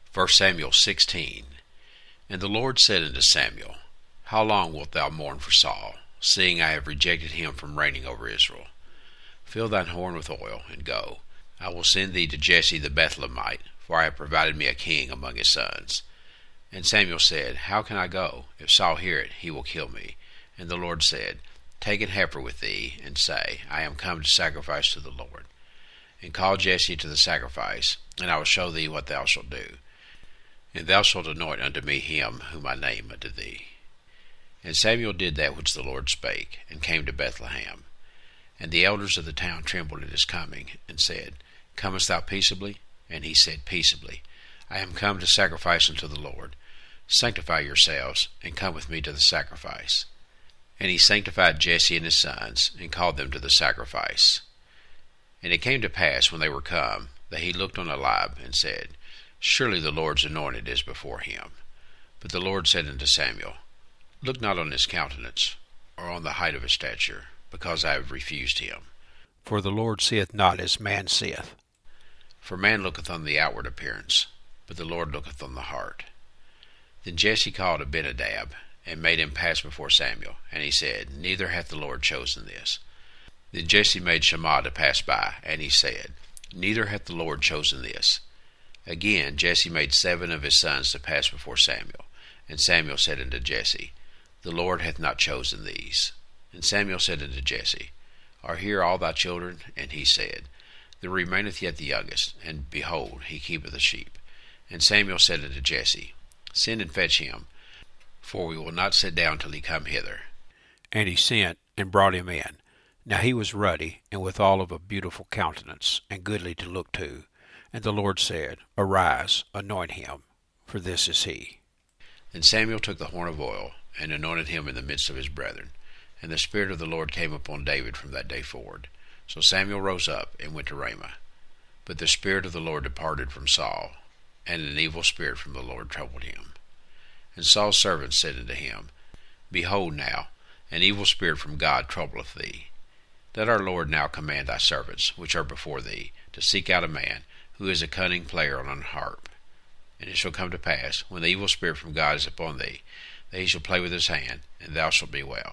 1 Samuel 16. And the Lord said unto Samuel, How long wilt thou mourn for Saul, seeing I have rejected him from reigning over Israel? Fill thine horn with oil, and go. I will send thee to Jesse the Bethlehemite, for I have provided me a king among his sons. And Samuel said, How can I go? If Saul hear it, he will kill me. And the Lord said, Take an heifer with thee, and say, I am come to sacrifice to the Lord. And call Jesse to the sacrifice, and I will show thee what thou shalt do. And thou shalt anoint unto me him whom I name unto thee. And Samuel did that which the Lord spake, and came to Bethlehem. And the elders of the town trembled at his coming, and said, Comest thou peaceably? And he said, Peaceably. I am come to sacrifice unto the Lord. Sanctify yourselves, and come with me to the sacrifice. And he sanctified Jesse and his sons, and called them to the sacrifice. And it came to pass, when they were come, that he looked on Eliab, and said, Surely the Lord's anointed is before him. But the Lord said unto Samuel, Look not on his countenance, or on the height of his stature, because I have refused him. For the Lord seeth not as man seeth. For man looketh on the outward appearance, but the Lord looketh on the heart. Then Jesse called Abinadab, and made him pass before Samuel. And he said, Neither hath the Lord chosen this. Then Jesse made Shammah to pass by, and he said, Neither hath the Lord chosen this. Again Jesse made 7 of his sons to pass before Samuel. And Samuel said unto Jesse, The Lord hath not chosen these. And Samuel said unto Jesse, Are here all thy children? And he said, There remaineth yet the youngest, and behold, he keepeth the sheep. And Samuel said unto Jesse, Send and fetch him, for we will not sit down till he come hither. And he sent, and brought him in. Now he was ruddy, and withal of a beautiful countenance, and goodly to look to. And the Lord said, Arise, anoint him, for this is he. Then Samuel took the horn of oil, and anointed him in the midst of his brethren. And the Spirit of the Lord came upon David from that day forward. So Samuel rose up, and went to Ramah. But the Spirit of the Lord departed from Saul, and an evil spirit from the Lord troubled him. And Saul's servants said unto him, Behold now, an evil spirit from God troubleth thee. Let our Lord now command thy servants, which are before thee, to seek out a man, who is a cunning player on an harp. And it shall come to pass, when the evil spirit from God is upon thee, that he shall play with his hand, and thou shalt be well.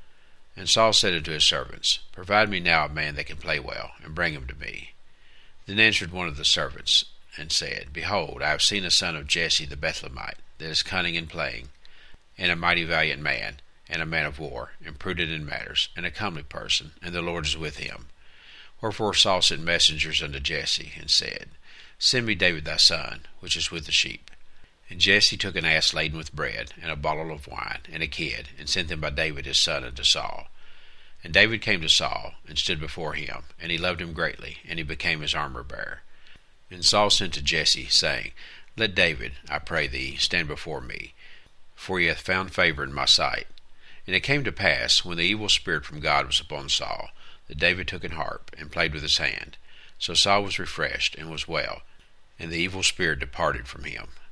And Saul said unto his servants, Provide me now a man that can play well, and bring him to me. Then answered one of the servants, and said, Behold, I have seen a son of Jesse the Bethlehemite, that is cunning in playing, and a mighty valiant man, and a man of war, and prudent in matters, and a comely person, and the Lord is with him. Wherefore Saul sent messengers unto Jesse, and said, Send me David thy son, which is with the sheep. And Jesse took an ass laden with bread, and a bottle of wine, and a kid, and sent them by David his son unto Saul. And David came to Saul, and stood before him, and he loved him greatly, and he became his armor-bearer. And Saul sent to Jesse, saying, Let David, I pray thee, stand before me, for he hath found favor in my sight. And it came to pass, when the evil spirit from God was upon Saul, that David took an harp, and played with his hand. So Saul was refreshed, and was well, and the evil spirit departed from him.